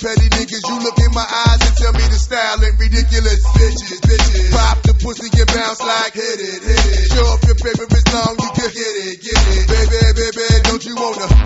petty niggas, you look in my eyes and tell me the style ain't ridiculous. Bitches, bitches, pop the pussy and bounce like hit it, hit it. Show off your paper is long, you can get it, get it. Baby, baby, don't you wanna